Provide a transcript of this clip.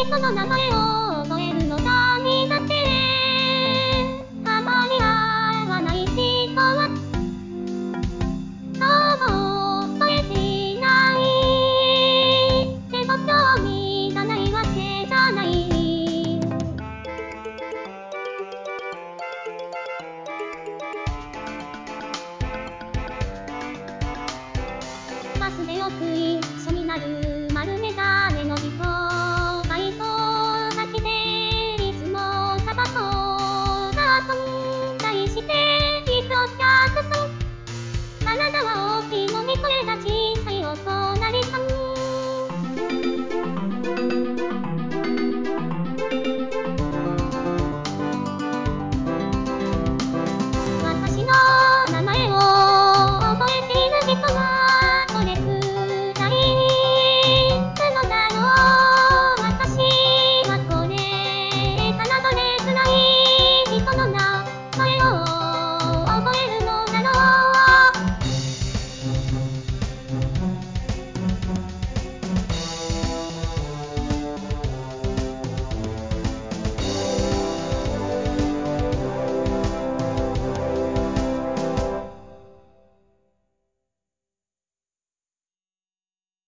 人の名前を覚えるのが苦手。たまに会わない人はそう覚えていない。でも興味がないわけじゃない。バスでよく一緒になる丸眼鏡の人、バイト先でいつもタバコが遊んだりしているお客さん。体は大きいのに声が小さい大人